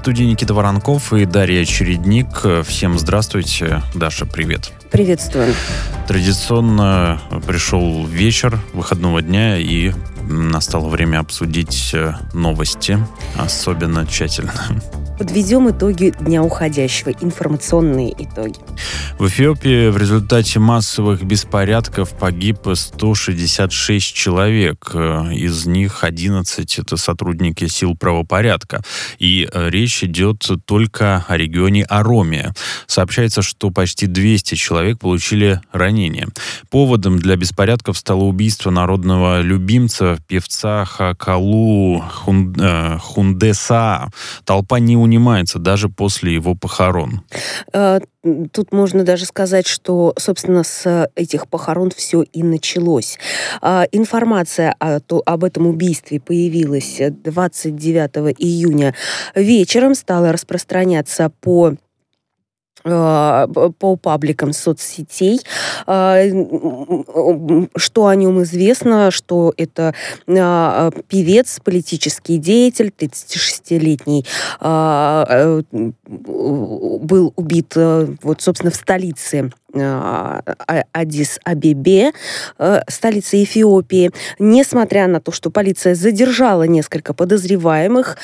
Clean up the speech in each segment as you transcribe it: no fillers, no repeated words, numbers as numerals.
студии Никита Воронков и Дарья Чередник. Всем здравствуйте. Даша, привет. Приветствую. Традиционно пришел вечер выходного дня, и настало время обсудить новости особенно тщательно. Подведем итоги дня уходящего, информационные итоги. В Эфиопии в результате массовых беспорядков погиб 166 человек. Из них 11 — это сотрудники сил правопорядка. И речь идет только о регионе Оромия. Сообщается, что почти 200 человек получили ранения. Поводом для беспорядков стало убийство народного любимца, певца Хакалу Хундеса. Толпа не унимается даже после его похорон. Тут можно даже сказать, что, собственно, с этих похорон все и началось. Информация об этом убийстве появилась 29 июня вечером, стала распространяться по пабликам соцсетей. Что о нем известно, что это певец, политический деятель, 36-летний, был убит, собственно, в столице Аддис-Абебе, столица Эфиопии. Несмотря на то, что полиция задержала несколько подозреваемых,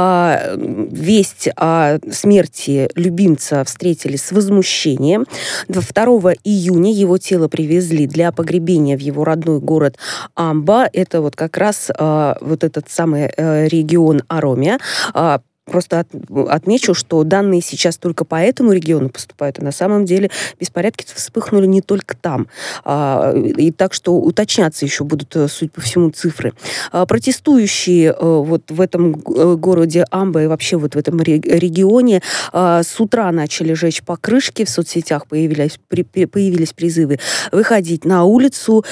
весть о смерти любимца встретили с возмущением. 2 июня его тело привезли для погребения в его родной город Амба. Это как раз этот самый регион Оромия. Просто отмечу, что данные сейчас только по этому региону поступают, а на самом деле беспорядки вспыхнули не только там. И так что уточняться еще будут, судя по всему, цифры. Протестующие в этом городе Амба и вообще в этом регионе с утра начали жечь покрышки, в соцсетях появились призывы выходить на улицу.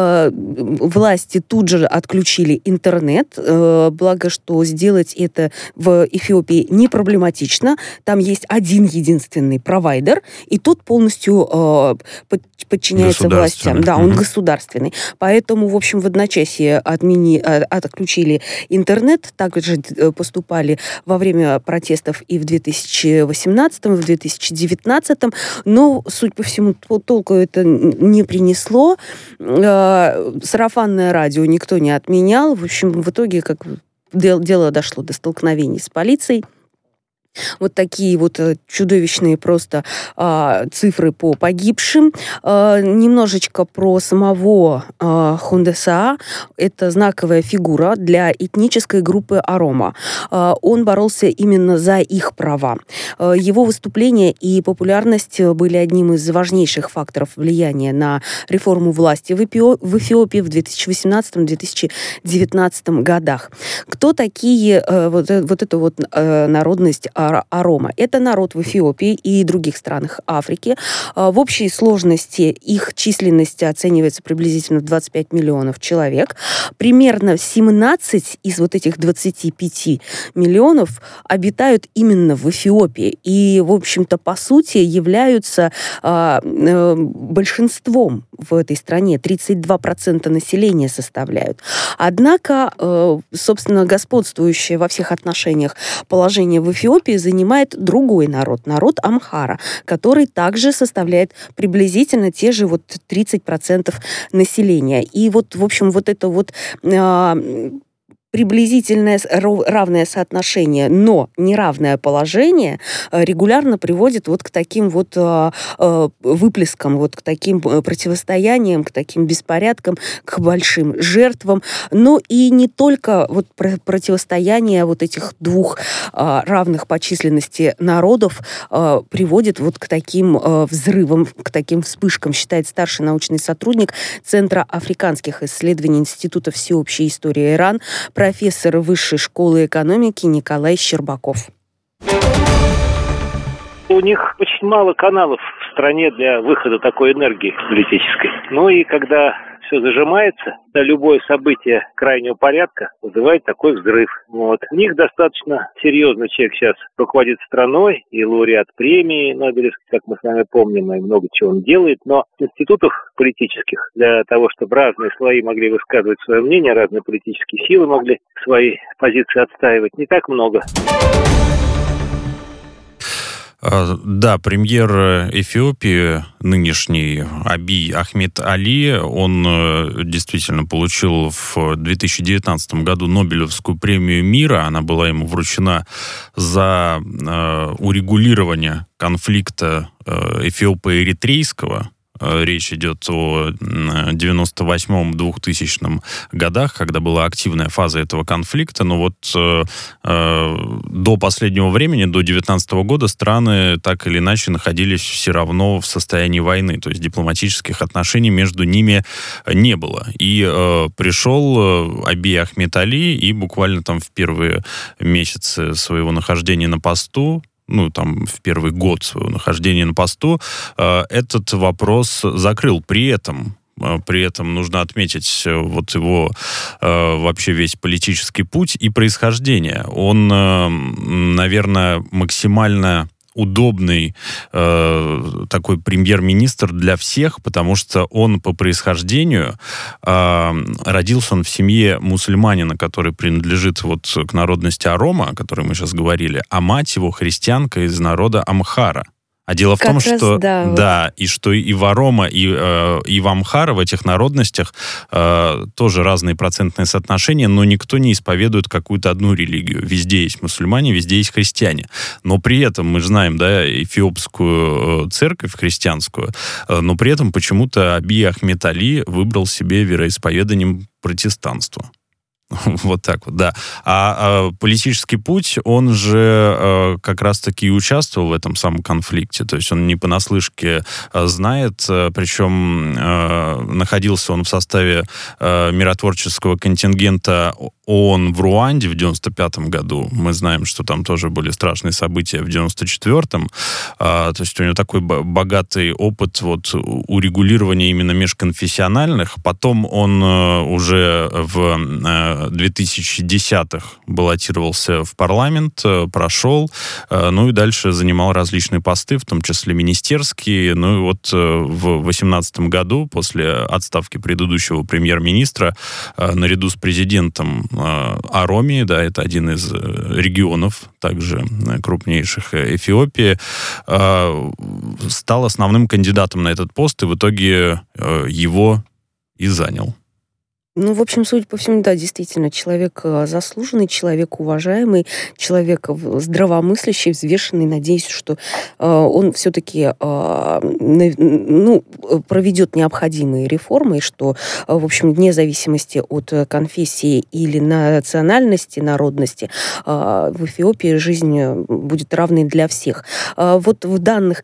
Власти тут же отключили интернет, благо что сделать это в Эфиопии не проблематично. Там есть один единственный провайдер, и тот полностью подчиняется властям. Да, он государственный. Поэтому, в общем, в одночасье отключили интернет. Также поступали во время протестов и в 2018, и в 2019. Но, судя по всему, толку это не принесло. Сарафанное радио никто не отменял. В общем, в итоге, дело дошло до столкновений с полицией. Вот такие чудовищные просто цифры по погибшим. Немножечко про самого Хундеса. Это знаковая фигура для этнической группы Орома. Он боролся именно за их права. Его выступления и популярность были одним из важнейших факторов влияния на реформу власти в Эфиопии в 2018-2019 годах. Кто такие эта народность Орома? Это народ в Эфиопии и других странах Африки. В общей сложности их численность оценивается приблизительно в 25 миллионов человек. Примерно 17 из этих 25 миллионов обитают именно в Эфиопии. И, в общем-то, по сути, являются большинством в этой стране. 32% населения составляют. Однако, собственно, господствующее во всех отношениях положение в Эфиопии занимает другой народ Амхара, который также составляет приблизительно те же 30% населения. И в общем, приблизительное равное соотношение, но неравное положение регулярно приводит к таким выплескам, к таким противостояниям, к таким беспорядкам, к большим жертвам. Но и не только противостояние этих двух равных по численности народов приводит к таким взрывам, к таким вспышкам, считает старший научный сотрудник Центра африканских исследований Института всеобщей истории Иран, профессор Высшей школы экономики Николай Щербаков. У них очень мало каналов в стране для выхода такой энергии политической. Ну и когда все зажимается, любое событие крайнего порядка вызывает такой взрыв. У них достаточно серьезный человек сейчас руководит страной, и лауреат премии Нобелевской, как мы с вами помним, и много чего он делает, но институтов политических для того, чтобы разные слои могли высказывать свое мнение, разные политические силы могли свои позиции отстаивать, не так много. Да, премьер Эфиопии, нынешний Абий Ахмед Али, он действительно получил в 2019 году Нобелевскую премию мира. Она была ему вручена за урегулирование конфликта эфиопо-эритрейского. Речь идет о 98-2000 годах, когда была активная фаза этого конфликта. Но вот до последнего времени, до 2019 года, страны так или иначе находились все равно в состоянии войны. То есть дипломатических отношений между ними не было. И пришел Абий Ахмед Али, и буквально там в первые месяцы своего нахождения на посту, в первый год своего нахождения на посту, этот вопрос закрыл. При этом нужно отметить вот его вообще весь политический путь и происхождение. Он, наверное, максимально удобный такой премьер-министр для всех, потому что он по происхождению родился он в семье мусульманина, который принадлежит вот к народности Арома, о которой мы сейчас говорили, а мать его христианка из народа Амхара. А дело в том, что что и в Арома, и в Амхара, в этих народностях тоже разные процентные соотношения, но никто не исповедует какую-то одну религию. Везде есть мусульмане, везде есть христиане. Но при этом мы знаем, эфиопскую церковь христианскую, но при этом почему-то Абий Ахмед Али выбрал себе вероисповеданием протестанство. Вот так вот, да. А политический путь, он же как раз-таки и участвовал в этом самом конфликте. То есть он не понаслышке знает, причем находился он в составе миротворческого контингента ООН в Руанде в 1995 году. Мы знаем, что там тоже были страшные события в 1994. То есть у него такой богатый опыт вот урегулирования именно межконфессиональных. Потом он уже в 2010-х баллотировался в парламент, прошел, и дальше занимал различные посты, в том числе министерские. И вот в 2018 году, после отставки предыдущего премьер-министра, наряду с президентом Аромии, это один из регионов, также крупнейших Эфиопии, стал основным кандидатом на этот пост, и в итоге его и занял. В общем, судя по всему, действительно, человек заслуженный, человек уважаемый, человек здравомыслящий, взвешенный. Надеюсь, что он все-таки проведет необходимые реформы, и что, в общем, вне зависимости от конфессии или национальности, народности, в Эфиопии жизнь будет равной для всех. Вот в данных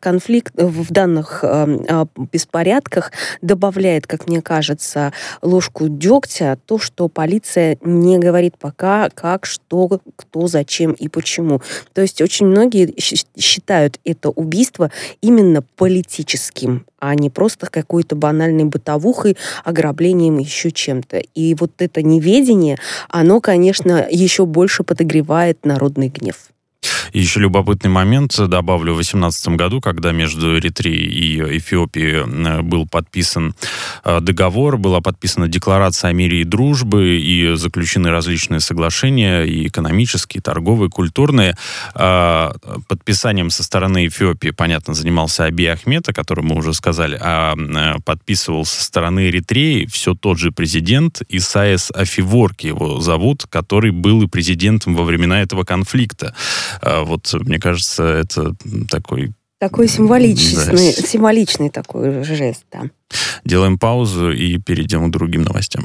беспорядках добавляет, как мне кажется, ложку дегтя то, что полиция не говорит пока, как, что, кто, зачем и почему. То есть очень многие считают это убийство именно политическим, а не просто какой-то банальной бытовухой, ограблением, еще чем-то. И вот это неведение, оно, конечно, еще больше подогревает народный гнев. И еще любопытный момент, добавлю, в 2018 году, когда между Эритреей и Эфиопией был подписан договор, была подписана декларация о мире и дружбе, и заключены различные соглашения, и экономические, и торговые, и культурные. Подписанием со стороны Эфиопии, понятно, занимался Абий Ахмед, о котором мы уже сказали, а подписывал со стороны Эритреи все тот же президент Исайяс Афеворки, его зовут, который был и президентом во времена этого конфликта. Вот, мне кажется, это такой символичный такой жест, да. Делаем паузу и перейдем к другим новостям.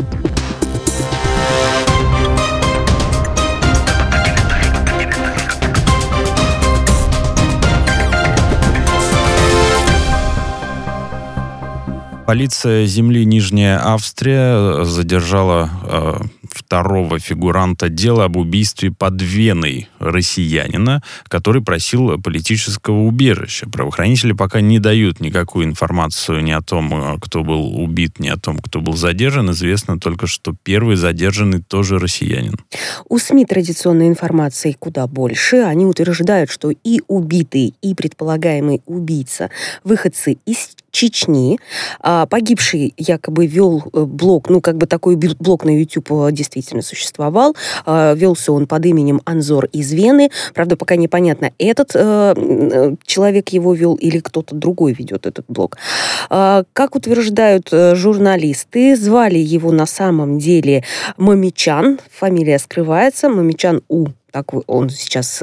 Полиция земли Нижняя Австрия задержала второго фигуранта дела об убийстве под Веной россиянина, который просил политического убежища. Правоохранители пока не дают никакую информацию ни о том, кто был убит, ни о том, кто был задержан. Известно только, что первый задержанный тоже россиянин. У СМИ традиционной информации куда больше. Они утверждают, что и убитый, и предполагаемый убийца выходцы из Чечни. Погибший якобы вел блог, такой блог на YouTube действительно существовал. Велся он под именем Анзор из Вены. Правда, пока непонятно, этот человек его вел или кто-то другой ведет этот блог. Как утверждают журналисты, звали его на самом деле Мамичан. Фамилия скрывается. Мамичан У. Так он сейчас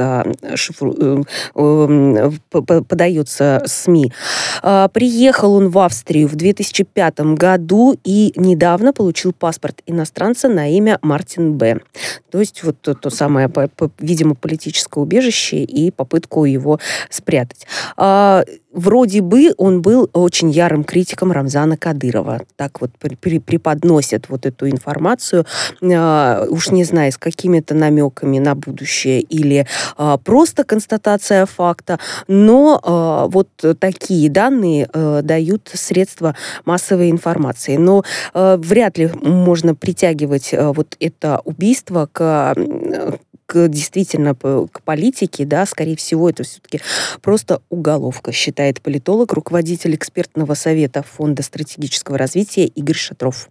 подается СМИ. Приехал он в Австрию в 2005 году и недавно получил паспорт иностранца на имя Мартин Б. То есть вот то самое, видимо, политическое убежище и попытку его спрятать. Вроде бы он был очень ярым критиком Рамзана Кадырова. Так вот преподносят вот эту информацию. Уж не знаю, с какими-то намеками на будущее или просто констатация факта. Но вот такие данные дают средства массовой информации. Но вряд ли можно притягивать вот это убийство действительно к политике, да, скорее всего, это все-таки просто уголовка, считает политолог, руководитель экспертного совета Фонда стратегического развития Игорь Шатров.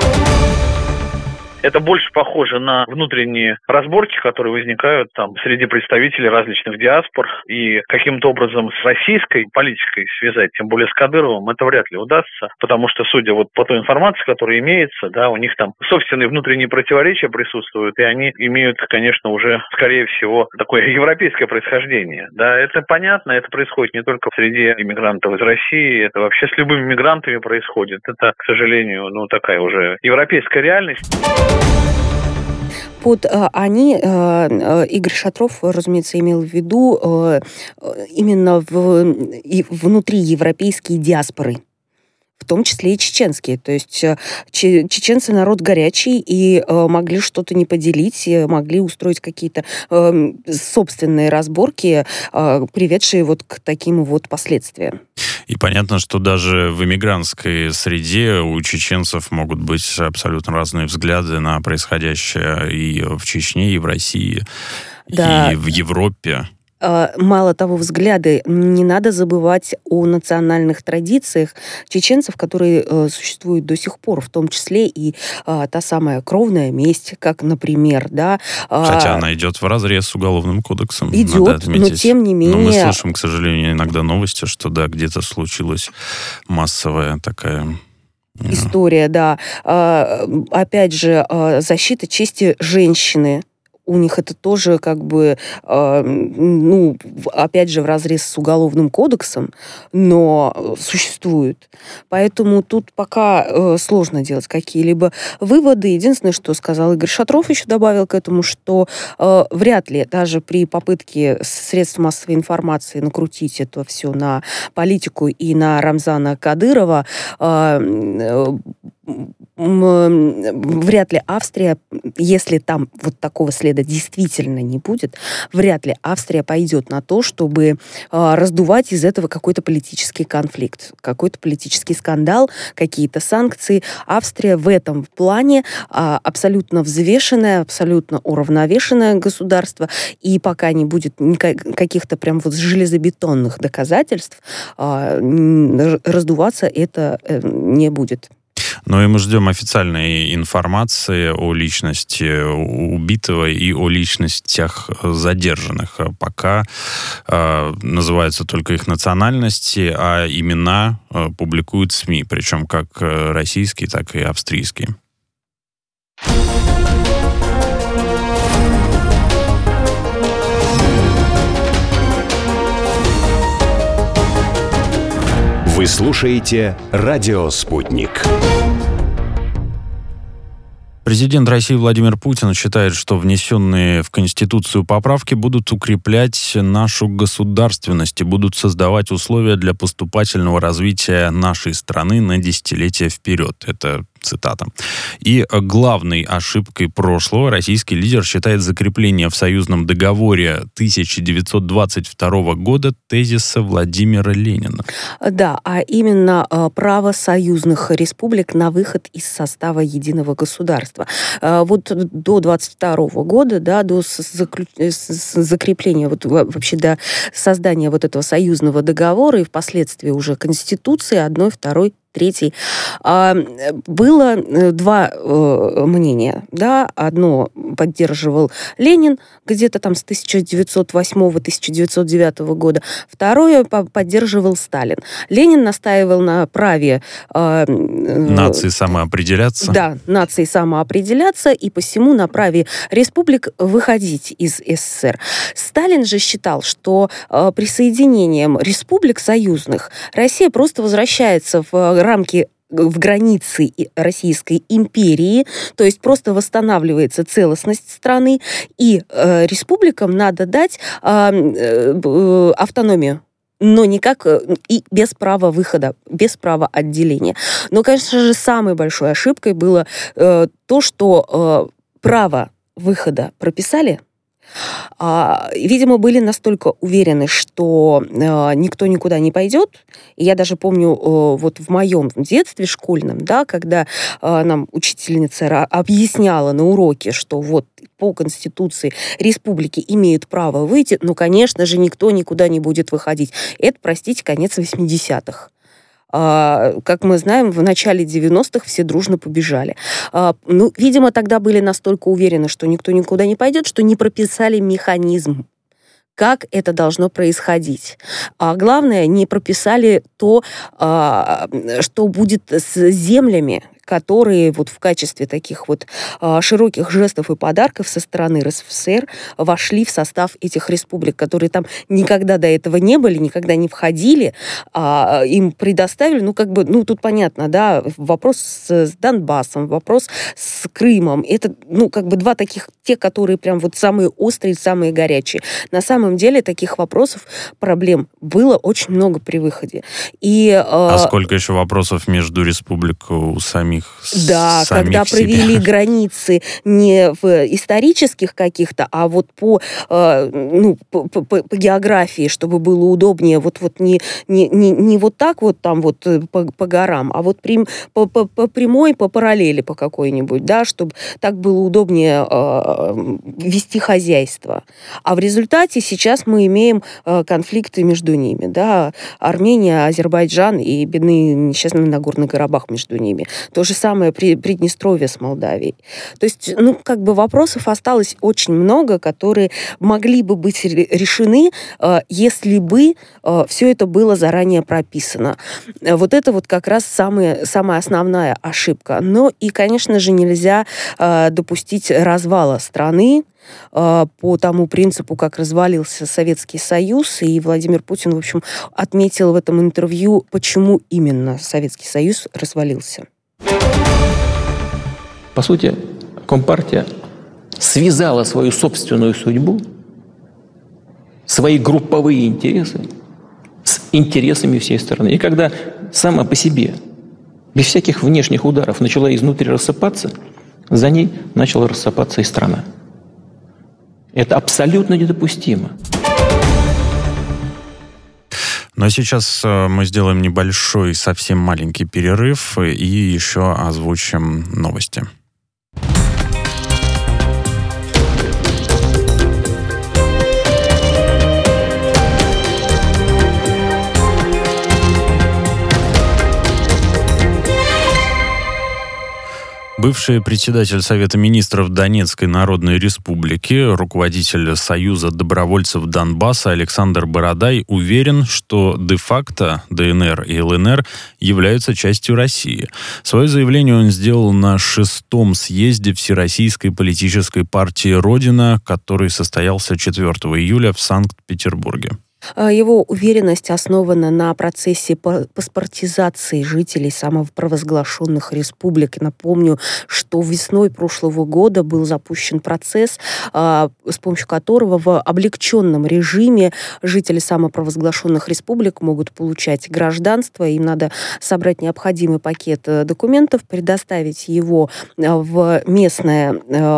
Это больше похоже на внутренние разборки, которые возникают там среди представителей различных диаспор. И каким-то образом с российской политикой связать, тем более с Кадыровым, это вряд ли удастся. Потому что, судя вот по той информации, которая имеется, да, у них там собственные внутренние противоречия присутствуют, и они имеют, конечно, уже, скорее всего, такое европейское происхождение. Да, это понятно, это происходит не только среди иммигрантов из России, это вообще с любыми мигрантами происходит. Это, к сожалению, такая уже европейская реальность. Игорь Шатров, разумеется, имел в виду именно внутри европейские диаспоры, в том числе и чеченские. То есть чеченцы народ горячий и могли что-то не поделить, могли устроить какие-то собственные разборки, приведшие вот к таким вот последствиям. И понятно, что даже в иммигрантской среде у чеченцев могут быть абсолютно разные взгляды на происходящее и в Чечне, и в России, да. И в Европе. Мало того, взгляды. Не надо забывать о национальных традициях чеченцев, которые существуют до сих пор, в том числе и та самая кровная месть, как, например, да. Хотя она идет вразрез с Уголовным кодексом. Идет, но тем не менее... Но мы слышим, к сожалению, иногда новости, что да, где-то случилась массовая такая... история, да. Опять же, защита чести женщины. У них это тоже опять же, вразрез с Уголовным кодексом, но существует. Поэтому тут пока сложно делать какие-либо выводы. Единственное, что сказал Игорь Шатров, еще добавил к этому, что вряд ли даже при попытке средств массовой информации накрутить это все на политику и на Рамзана Кадырова, вряд ли Австрия, если там вот такого следа действительно не будет, вряд ли Австрия пойдет на то, чтобы раздувать из этого какой-то политический конфликт, какой-то политический скандал, какие-то санкции. Австрия в этом плане абсолютно взвешенное, абсолютно уравновешенное государство, и пока не будет каких-то прям вот железобетонных доказательств, раздуваться это не будет. Ну и мы ждем официальной информации о личности убитого и о личностях задержанных. Пока называются только их национальности, а имена публикуют СМИ, причем как российские, так и австрийские. Вы слушаете «Радио Спутник». Президент России Владимир Путин считает, что внесенные в Конституцию поправки будут укреплять нашу государственность и будут создавать условия для поступательного развития нашей страны на десятилетия вперед. Это Цитата. И главной ошибкой прошлого российский лидер считает закрепление в союзном договоре 1922 года тезиса Владимира Ленина. Да, а именно право союзных республик на выход из состава единого государства. Вот до 22 года, да, до закрепления, вот вообще до создания вот этого союзного договора и впоследствии уже Конституции 1, 2, 3. Было два мнения. Да? Одно поддерживал Ленин где-то там с 1908-1909 года. Второе поддерживал Сталин. Ленин настаивал на праве нации самоопределяться. Да, нации самоопределяться и посему на праве республик выходить из СССР. Сталин же считал, что присоединением республик союзных Россия просто возвращается в рамки, в границы Российской империи, то есть просто восстанавливается целостность страны, и республикам надо дать автономию, но никак и без права выхода, без права отделения. Но, конечно же, самой большой ошибкой было то, что право выхода прописали, видимо, были настолько уверены, что никто никуда не пойдет. И я даже помню, вот в моем детстве школьном, да, когда нам учительница объясняла на уроке, что вот по Конституции республики имеют право выйти, но, конечно же, никто никуда не будет выходить. Это, простите, конец 80-х. Как мы знаем, в начале 90-х все дружно побежали. Видимо, тогда были настолько уверены, что никто никуда не пойдет, что не прописали механизм, как это должно происходить. А главное, не прописали то, что будет с землями, которые вот в качестве таких вот широких жестов и подарков со стороны РСФСР вошли в состав этих республик, которые там никогда до этого не были, никогда не входили, им предоставили, тут понятно, да, вопрос с Донбассом, вопрос с Крымом, это, два таких, те, которые прям вот самые острые, самые горячие. На самом деле таких вопросов, проблем было очень много при выходе. А сколько еще вопросов между республик у самих? Да, когда провели границы не в исторических каких-то, а вот по географии, чтобы было удобнее, вот не вот так вот там вот по горам, а вот по прямой, по параллели по какой-нибудь, да, чтобы так было удобнее вести хозяйство. А в результате сейчас мы имеем конфликты между ними, да, Армения, Азербайджан и бедный несчастный Нагорный Карабах между ними. То же самое Приднестровье с Молдавией. То есть, вопросов осталось очень много, которые могли бы быть решены, если бы все это было заранее прописано. Вот это вот как раз самая основная ошибка. Но и, конечно же, нельзя допустить развала страны по тому принципу, как развалился Советский Союз, и Владимир Путин, в общем, отметил в этом интервью, почему именно Советский Союз развалился. По сути, Компартия связала свою собственную судьбу, свои групповые интересы с интересами всей страны. И когда сама по себе, без всяких внешних ударов, начала изнутри рассыпаться, за ней начала рассыпаться и страна. Это абсолютно недопустимо. Но сейчас мы сделаем небольшой, совсем маленький перерыв и еще озвучим новости. Бывший председатель Совета министров Донецкой Народной Республики, руководитель Союза добровольцев Донбасса Александр Бородай уверен, что де-факто ДНР и ЛНР являются частью России. Свое заявление он сделал на 6-м съезде Всероссийской политической партии «Родина», который состоялся 4 июля в Санкт-Петербурге. Его уверенность основана на процессе паспортизации жителей самопровозглашенных республик. Напомню, что весной прошлого года был запущен процесс, с помощью которого в облегченном режиме жители самопровозглашенных республик могут получать гражданство. Им надо собрать необходимый пакет документов, предоставить его в местный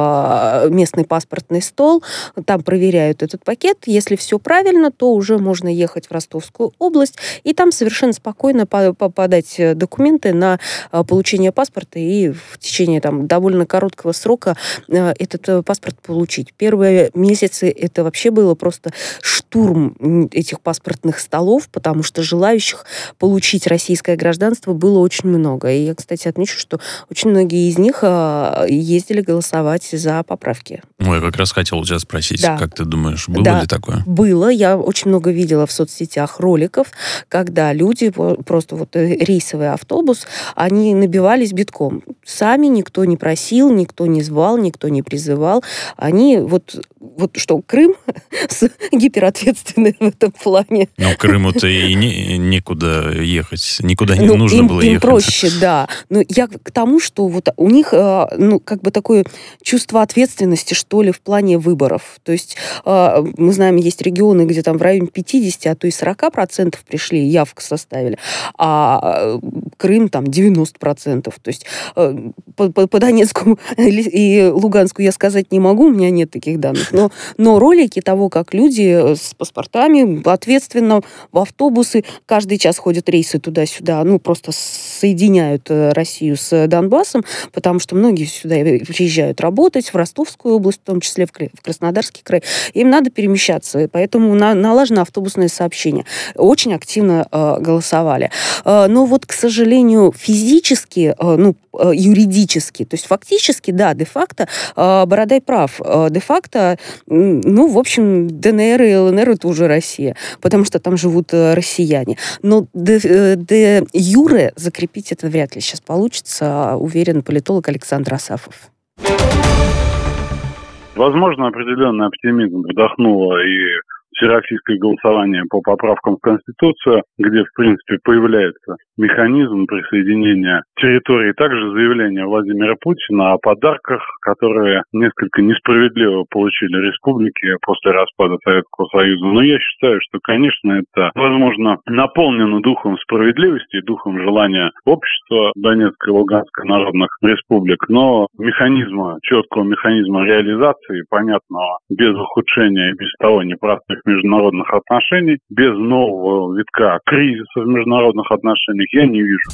паспортный стол. Там проверяют этот пакет. Если все правильно, то уже можно ехать в Ростовскую область и там совершенно спокойно подать документы на получение паспорта и в течение довольно короткого срока этот паспорт получить. Первые месяцы это вообще было просто штурм этих паспортных столов, потому что желающих получить российское гражданство было очень много. И я, кстати, отмечу, что очень многие из них ездили голосовать за поправки. Я как раз хотел у тебя спросить, Да. Как ты думаешь, было ли такое? Было. Я очень много видела в соцсетях роликов, когда люди, просто рейсовый автобус, они набивались битком. Сами никто не просил, никто не звал, никто не призывал. Они что, Крым гиперответственный в этом плане. Но Крыму-то и некуда ехать, никуда не нужно было им ехать. проще, да. Но я к тому, что у них такое чувство ответственности, что ли, в плане выборов. То есть мы знаем, есть регионы, где там в районе 50, а то и 40% пришли, явку составили, а Крым там 90%. То есть по Донецку и Луганску я сказать не могу, у меня нет таких данных, но ролики того, как люди с паспортами ответственно в автобусы, каждый час ходят рейсы туда-сюда, просто соединяют Россию с Донбассом, потому что многие сюда приезжают работать, в Ростовскую область, в том числе в Краснодарский край. Им надо перемещаться, и поэтому налажено автобусное сообщение. Очень активно голосовали. Но к сожалению, физически, юридически, то есть фактически, да, де-факто, Бородай прав. Де-факто, в общем, ДНР и ЛНР это уже Россия, потому что там живут россияне. Но де юре закрепить это вряд ли сейчас получится, уверен политолог Александр Асафов. Возможно, определенный оптимизм вдохнуло и всероссийское голосование по поправкам в Конституцию, где, в принципе, появляется механизм присоединения территории, также заявление Владимира Путина о подарках, которые несколько несправедливо получили республики после распада Советского Союза. Но я считаю, что, конечно, это, возможно, наполнено духом справедливости и духом желания общества Донецкой и Луганской народных республик, но четкого механизма реализации, понятного, без ухудшения и без того непростых международных отношений, без нового витка кризиса в международных отношениях я не вижу.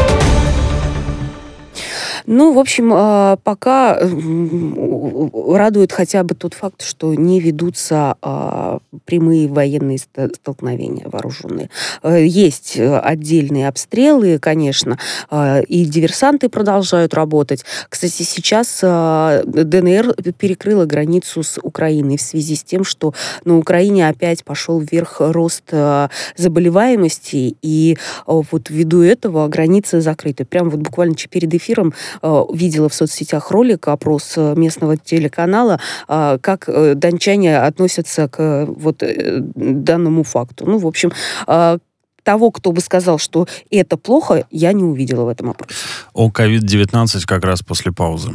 В общем, пока радует хотя бы тот факт, что не ведутся прямые военные столкновения вооруженные. Есть отдельные обстрелы, конечно, и диверсанты продолжают работать. Кстати, сейчас ДНР перекрыла границу с Украиной в связи с тем, что на Украине опять пошел вверх рост заболеваемости, и ввиду этого границы закрыты. Прямо буквально перед эфиром видела в соцсетях ролик, опрос местного телеканала, как дончане относятся к данному факту. В общем, того, кто бы сказал, что это плохо, я не увидела в этом опросе. О COVID-19 как раз после паузы.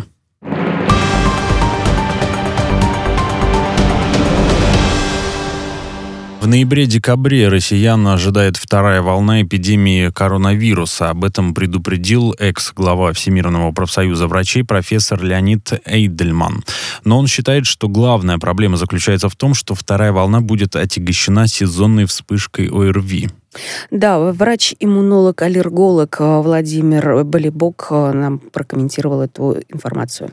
В ноябре-декабре россиян ожидает вторая волна эпидемии коронавируса. Об этом предупредил экс-глава Всемирного профсоюза врачей профессор Леонид Эйдельман. Но он считает, что главная проблема заключается в том, что вторая волна будет отягощена сезонной вспышкой ОРВИ. Да, врач-иммунолог-аллерголог Владимир Болибок нам прокомментировал эту информацию.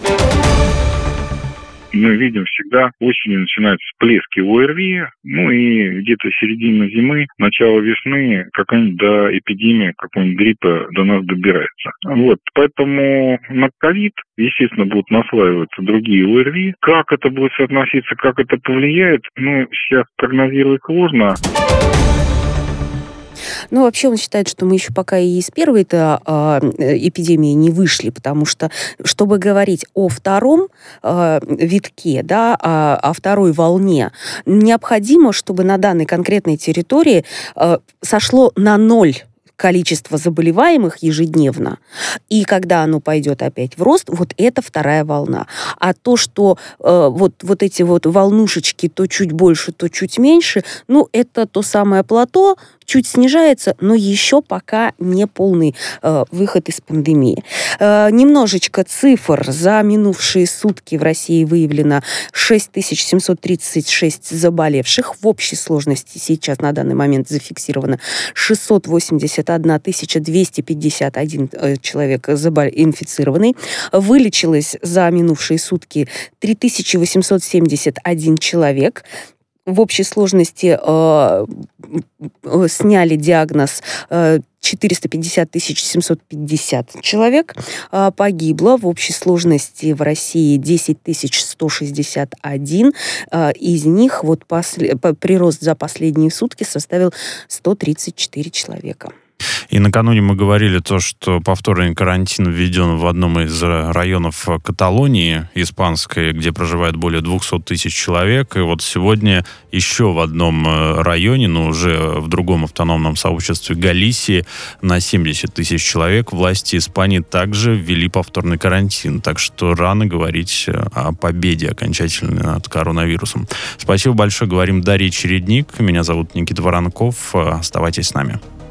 Мы видим всегда, осенью начинаются всплески ОРВИ, и где-то середина зимы, начало весны, какая-нибудь эпидемия какого-нибудь гриппа до нас добирается. Поэтому на ковид, естественно, будут наслаиваться другие ОРВИ. Как это будет соотноситься, как это повлияет, сейчас прогнозировать сложно. Ну, вообще он считает, что мы еще пока и из первой-то эпидемии не вышли, потому что, чтобы говорить о втором витке, да, о второй волне, необходимо, чтобы на данной конкретной территории сошло на 0 количество заболеваемых ежедневно, и когда оно пойдет опять в рост, вот это вторая волна. А то, что вот эти вот волнушечки то чуть больше, то чуть меньше, ну, это то самое плато, чуть снижается, но еще пока не полный выход из пандемии. Немножечко цифр. За минувшие сутки в России выявлено 6736 заболевших. В общей сложности сейчас на данный момент зафиксировано 681 251 человек инфицированный. Вылечилось за минувшие сутки 3871 человек. В общей сложности сняли диагноз 450 750 человек. Погибло в общей сложности в России 10 161. Из них вот прирост за последние сутки составил 134 человека. И накануне мы говорили то, что повторный карантин введен в одном из районов Каталонии испанской, где проживает более 200 тысяч человек. И вот сегодня еще в одном районе, но уже в другом автономном сообществе Галисии, на 70 тысяч человек власти Испании также ввели повторный карантин. Так что рано говорить о победе окончательной над коронавирусом. Спасибо большое. Говорим Дарье Чередник. Меня зовут Никита Воронков. Оставайтесь с нами.